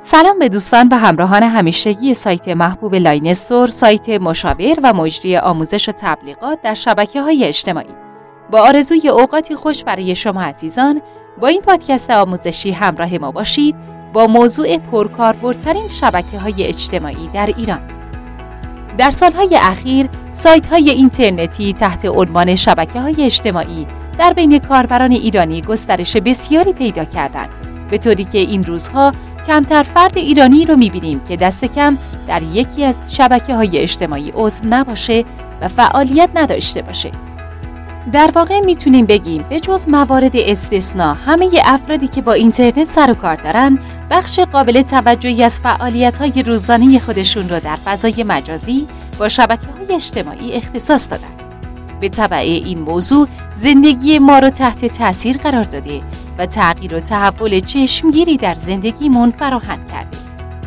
سلام به دوستان و همراهان همیشگی سایت محبوب لاین استور، سایت مشاور و مجری آموزش و تبلیغات در شبکه‌های اجتماعی. با آرزوی اوقاتی خوش برای شما عزیزان، با این پادکست آموزشی همراه ما باشید با موضوع پرکاربردترین شبکه‌های اجتماعی در ایران. در سالهای اخیر، سایت‌های اینترنتی تحت عنوان شبکه‌های اجتماعی در بین کاربران ایرانی گسترش بسیاری پیدا کردند، به طوری که این روزها کمتر فرد ایرانی رو می‌بینیم که دست کم در یکی از شبکه‌های اجتماعی عضو نباشه و فعالیت نداشته باشه. در واقع میتونیم بگیم به جز موارد استثنا، همه افرادی که با اینترنت سر و کار دارن، بخش قابل توجهی از فعالیت‌های روزانه خودشون رو در فضای مجازی با شبکه‌های اجتماعی اختصاص دادن. به تبع این موضوع زندگی ما رو تحت تأثیر قرار داده و تغییر و تحول چشمگیری در زندگیمون فراهم کرده.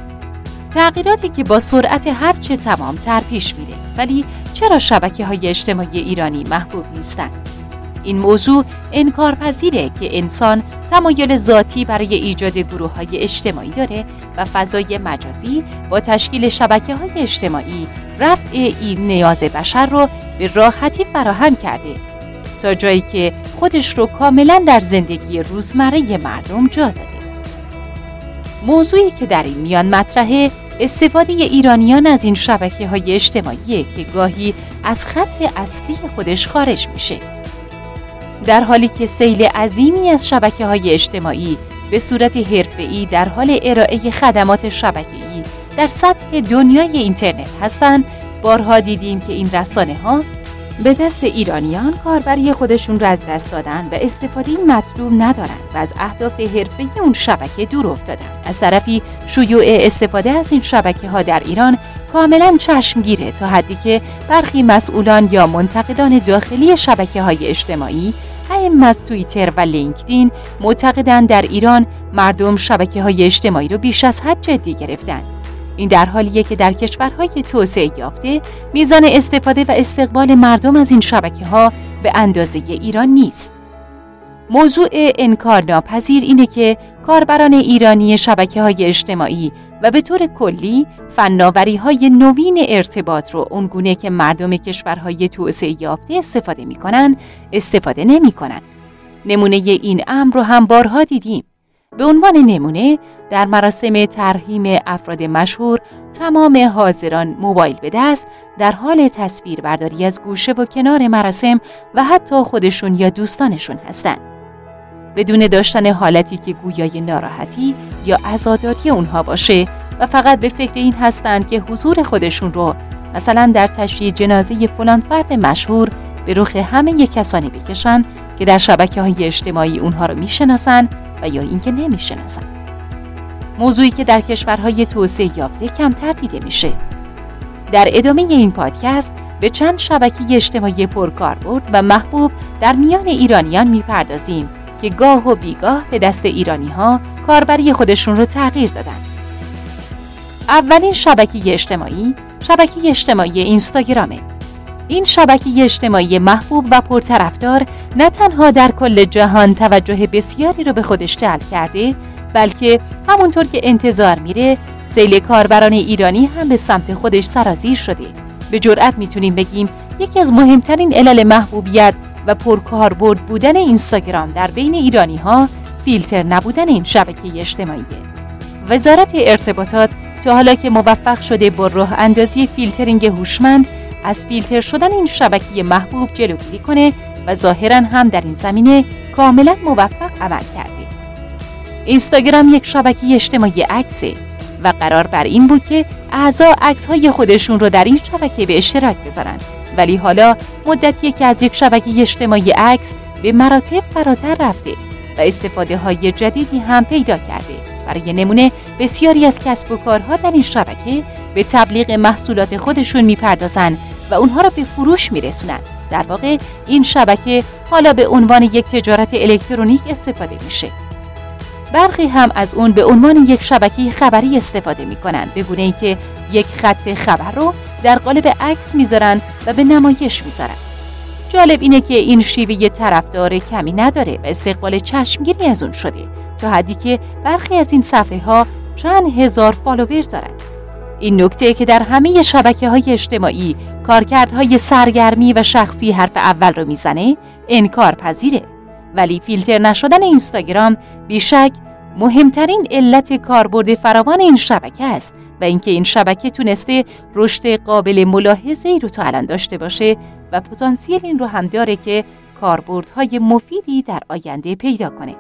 تغییراتی که با سرعت هرچه تمام‌تر پیش میره، ولی چرا شبکه‌های اجتماعی ایرانی محبوب نیستند؟ این موضوع انکارپذیره که انسان تمایل ذاتی برای ایجاد گروه‌های اجتماعی داره و فضای مجازی با تشکیل شبکه‌های اجتماعی رفع این نیاز بشر رو به راحتی فراهم کرده، تا جایی که خودش رو کاملا در زندگی روزمره مردم جا داده. موضوعی که در این میان مطرحه، استفاده ایرانیان از این شبکه‌های اجتماعی که گاهی از خط اصلی خودش خارج میشه. در حالی که سیل عظیمی از شبکه‌های اجتماعی به صورت حرفه‌ای در حال ارائه خدمات شبکه‌ای در سطح دنیای اینترنت هستند، بارها دیدیم که این رسانه‌ها به دست ایرانیان کاربری خودشون را از دست دادن و استفاده مطلوب ندارن و از اهداف حرفه‌ای اون شبکه دور افتادن. از طرفی شیوع استفاده از این شبکه‌ها در ایران کاملا چشمگیره، تا حدی که برخی مسئولان یا منتقدان داخلی شبکه‌های اجتماعی هم از توییتر و لینکدین معتقدند در ایران مردم شبکه‌های اجتماعی رو بیش از حد جدی گرفتند. این در حالیه که در کشورهای توسعه یافته میزان استفاده و استقبال مردم از این شبکه‌ها به اندازه ایران نیست. موضوع انکارناپذیر اینه که کاربران ایرانی شبکه‌های اجتماعی و به طور کلی فناوری‌های نوین ارتباط رو اونگونه که مردم کشورهای توسعه یافته استفاده می‌کنن، استفاده نمی‌کنن. نمونه این امر رو هم بارها دیدیم. به عنوان نمونه، در مراسم ترحیم افراد مشهور، تمام حاضران موبایل به دست در حال تصویر برداری از گوشه و کنار مراسم و حتی خودشون یا دوستانشون هستند. بدون داشتن حالتی که گویای ناراحتی یا عزاداری اونها باشه و فقط به فکر این هستند که حضور خودشون رو مثلا در تشییع جنازه فلان فرد مشهور به رخ همه کسانی بکشن که در شبکه‌های اجتماعی اونها رو میشناسن و یا اینکه نمیشناسن. موضوعی که در کشورهای توسعه یافته کمتر دیده میشه. در ادامه این پادکست به چند شبکه اجتماعی پرکاربرد و محبوب در میان ایرانیان میپردازیم که گاه و بیگاه به دست ایرانی‌ها کاربری خودشون رو تغییر دادن. اولین شبکه اجتماعی اینستاگرامه. این شبکه اجتماعی محبوب و پرطرفدار نه تنها در کل جهان توجه بسیاری رو به خودش جلب کرده، بلکه همونطور که انتظار میره، سیل کاربران ایرانی هم به سمت خودش سرازیر شده. به جرئت میتونیم بگیم یکی از مهمترین علل محبوبیت و پرکاربرد بودن اینستاگرام در بین ایرانی‌ها فیلتر نبودن این شبکه اجتماعیه. وزارت ارتباطات تا حالا که موفق شده با راه اندازی فیلترینگ هوشمند از فیلتر شدن این شبکه محبوب جلوگیری کنه و ظاهراً هم در این زمینه کاملاً موفق عمل کرده. اینستاگرام یک شبکه اجتماعی عکسه و قرار بر این بود که اعضا عکس‌های خودشون رو در این شبکه به اشتراک بذارن، ولی حالا مدتیه که از یک شبکه اجتماعی عکس به مراتب فراتر رفته و استفاده‌های جدیدی هم پیدا کرده. برای نمونه، بسیاری از کسب و کارها در این شبکه به تبلیغ محصولات خودشون میپردازن و اونها رو به فروش میرسونن. در واقع این شبکه حالا به عنوان یک تجارت الکترونیک استفاده میشه. برخی هم از اون به عنوان یک شبکه خبری استفاده میکنن، به گونه‌ای که یک خط خبر رو در قالب عکس میذارن و به نمایش میذارن. جالب اینه که این شیوه طرفدار کمی نداره و استقبال چشمگیری از اون شده، تا حدی که برخی از این صفحه‌ها چند هزار فالوور دارد. این نکته که در همه شبکه‌های اجتماعی کارکردهای سرگرمی و شخصی حرف اول رو میزنه انکار پذیره، ولی فیلتر نشدن اینستاگرام بیشک مهمترین علت کاربرد فراوان این شبکه است و اینکه این شبکه تونسته رشد قابل ملاحظه‌ای رو تا الان داشته باشه و پتانسیل این رو هم داره که کاربردهای مفیدی در آینده پیدا کنه.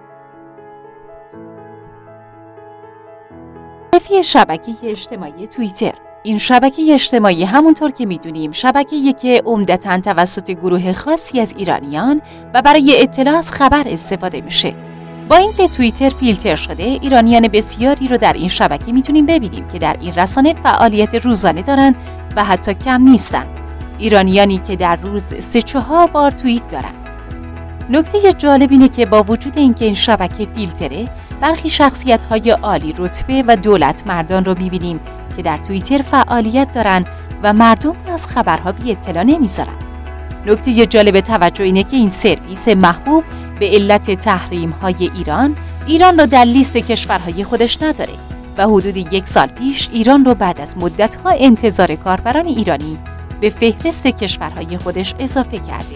معرفی شبکه اجتماعی توییتر. این شبکه اجتماعی همونطور که میدونیم شبکه‌ای که عمدتاً توسط گروه خاصی از ایرانیان و برای اطلاع از خبر استفاده میشه. با اینکه توییتر فیلتر شده، ایرانیان بسیاری رو در این شبکه میتونیم ببینیم که در این رسانه فعالیت روزانه دارن و حتی کم نیستن. ایرانیانی که در روز 3-4 بار توییت دارن. نکته جالب اینه که با وجود اینکه این شبکه فیلتره، برخی شخصیت‌های عالی رتبه و دولت مردان رو می‌بینیم که در توییتر فعالیت دارن و مردم از خبرها بی اطلاع نمیذارن. نکته جالب توجه اینه که این سرویس محبوب به علت تحریم‌های ایران رو در لیست کشورهای خودش نداره و حدود 1 سال پیش ایران رو بعد از مدت‌ها انتظار کاربران ایرانی به فهرست کشورهای خودش اضافه کرده.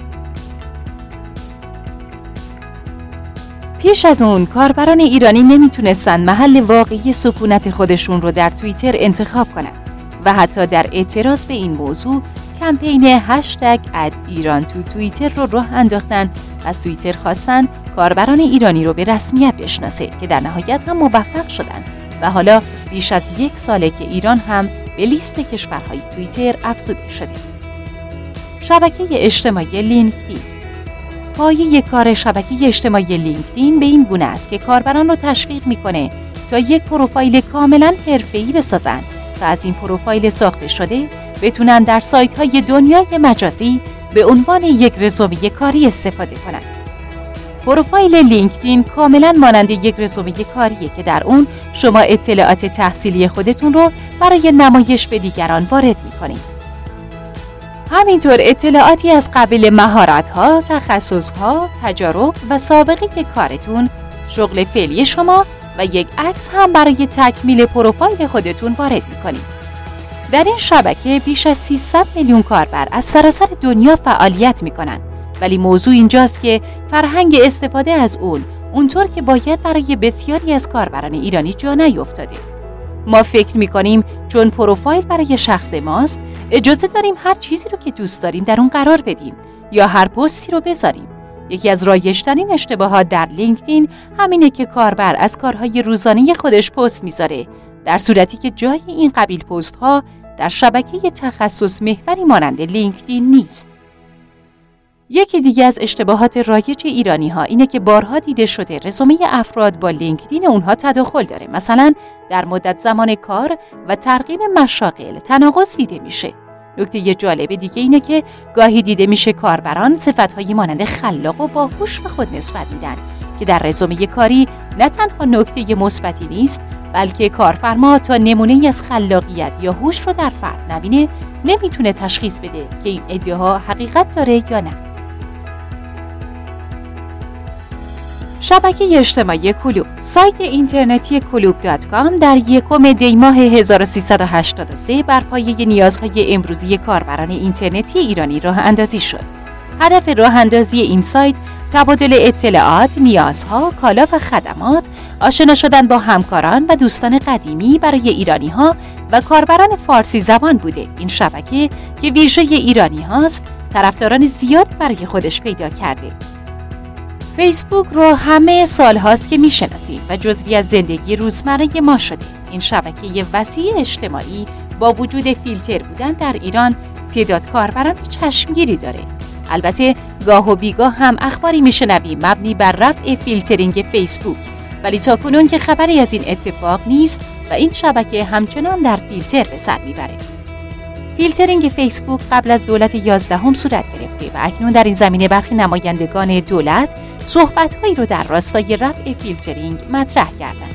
پیش از اون کاربران ایرانی نمیتونستن محل واقعی سکونت خودشون رو در توییتر انتخاب کنن و حتی در اعتراض به این موضوع کمپین #ایران تو توییتر رو راه انداختن و از توییتر خواستن کاربران ایرانی رو به رسمیت بشناسه که در نهایت هم موفق شدن و حالا بیش از 1 ساله که ایران هم به لیست کشورهای توییتر افزوده شده. شبکه اجتماعی لینکدین. پایه کار شبکه اجتماعی لینکدین به این گونه است که کاربران رو تشویق میکنه تا یک پروفایل کاملا حرفه‌ای بسازن تا از این پروفایل ساخته شده بتونن در سایت‌های دنیای مجازی به عنوان یک رزومه کاری استفاده کنن. پروفایل لینکدین کاملا مانند یک رزومه کاریه که در اون شما اطلاعات تحصیلی خودتون رو برای نمایش به دیگران وارد میکنید. همینطور اطلاعاتی از قبیل مهارت‌ها، تخصص‌ها، تجارب و سابقه کارتون، شغل فعلی شما و یک عکس هم برای تکمیل پروفایل خودتون وارد می‌کنید. در این شبکه بیش از 300 میلیون کاربر از سراسر دنیا فعالیت می‌کنند، ولی موضوع اینجاست که فرهنگ استفاده از اونطور که باید برای بسیاری از کاربران ایرانی جا نیفتاده. ما فکر می‌کنیم چون پروفایل برای شخص ماست، اجازه داریم هر چیزی رو که دوست داریم در اون قرار بدیم یا هر پستی رو بذاریم. یکی از رایج‌ترین اشتباهات در لینکدین همینه که کاربر از کارهای روزانه خودش پست میذاره، در صورتی که جای این قبیل پست‌ها در شبکه تخصص محوری مانند لینکدین نیست. یکی دیگه از اشتباهات رایج ایرانی‌ها اینه که بارها دیده شده رزومه افراد با لینکدین اونها تداخل داره. مثلا در مدت زمان کار و ترغیب مشاغل تناقض دیده میشه. نکته جالب دیگه اینه که گاهی دیده میشه کاربران صفت‌هایی مانند خلاق و باهوش به خود نسبت میدن که در رزومه کاری نه تنها نکته مثبتی نیست، بلکه کارفرما تا نمونه‌ای از خلاقیت یا هوش رو در فرد نبینه نمیتونه تشخیص بده که این ادعا حقیقت داره یا نه. شبکه اجتماعی کلوب. سایت اینترنتی کلوب.com در 1 دی ماه 1383 بر پایه نیازهای امروزی کاربران اینترنتی ایرانی راه اندازی شد. هدف راه اندازی این سایت تبادل اطلاعات، نیازها، کالا و خدمات، آشنا شدن با همکاران و دوستان قدیمی برای ایرانی‌ها و کاربران فارسی زبان بوده. این شبکه که ویژه ایرانی هاست، طرفداران زیادی برای خودش پیدا کرده. فیسبوک رو همه سال هاست که میشناسیم و جزوی از زندگی روزمره ما شده. این شبکه وسیع اجتماعی با وجود فیلتر بودن در ایران تعداد کاربران چشمگیری داره. البته گاه و بیگاه هم اخباری میشنویم مبنی بر رفع فیلترینگ فیسبوک، ولی تاکنون که خبری از این اتفاق نیست و این شبکه همچنان در فیلتر به سر میبره. فیلترینگ فیسبوک قبل از دولت 11 صورت گرفته و اکنون در این زمینه برخی نمایندگان دولت صحبت‌هایی رو در راستای رفع فیلترینگ مطرح کردند.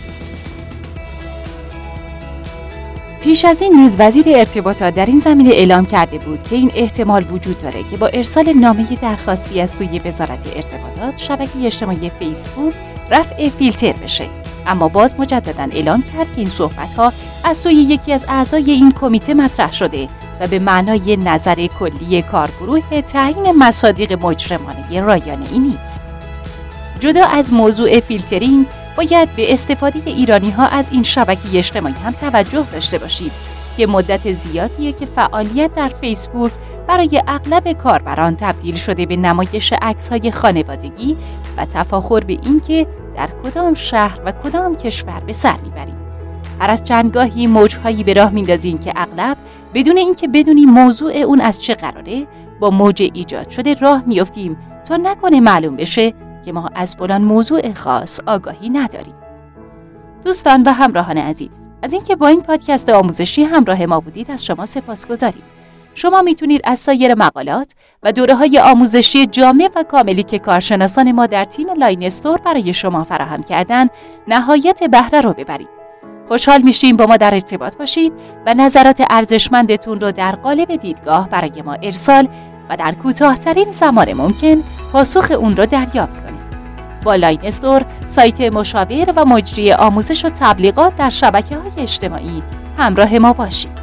پیش از این نیز وزیر ارتباطات در این زمینه اعلام کرده بود که این احتمال وجود داره که با ارسال نامه درخواستی از سوی وزارت ارتباطات شبکه اجتماعی فیسبوک رفع فیلتر بشه. اما باز مجدداً اعلام کرد که این صحبت‌ها از سوی یکی از اعضای این کمیته مطرح شده و به معنای نظر کلی کارگروه تعیین مصادیق مجرمانه رایانه‌ای نیست. جدا از موضوع فیلترینگ، باید به استفاده ایرانی‌ها از این شبکه اجتماعی هم توجه داشته باشید که مدت زیادیه که فعالیت در فیسبوک برای اغلب کاربران تبدیل شده به نمایش عکس‌های خانوادگی و تفاخر به اینکه در کدام شهر و کدام کشور به سر میبریم. هر از چندگاهی موج‌هایی به راه میندازیم که اغلب بدون اینکه بدونیم موضوع اون از چه قراره، با موج ایجاد شده راه میافتیم تا نکنه معلوم بشه که ما از فلان موضوع خاص آگاهی نداریم. دوستان و همراهان عزیز، از اینکه با این پادکست آموزشی همراه ما بودید از شما سپاسگزاریم. شما میتونید از سایر مقالات و دوره‌های آموزشی جامع و کاملی که کارشناسان ما در تیم لاین استور برای شما فراهم کردن نهایت بهره رو ببرید. خوشحال میشیم با ما در ارتباط باشید و نظرات ارزشمندتون رو در قالب دیدگاه برای ما ارسال و در کوتاه‌ترین زمان ممکن پاسخ اون رو دریافت کنید. با لاین استور، سایت مشاور و مجری آموزش و تبلیغات در شبکه‌های اجتماعی همراه ما باشید.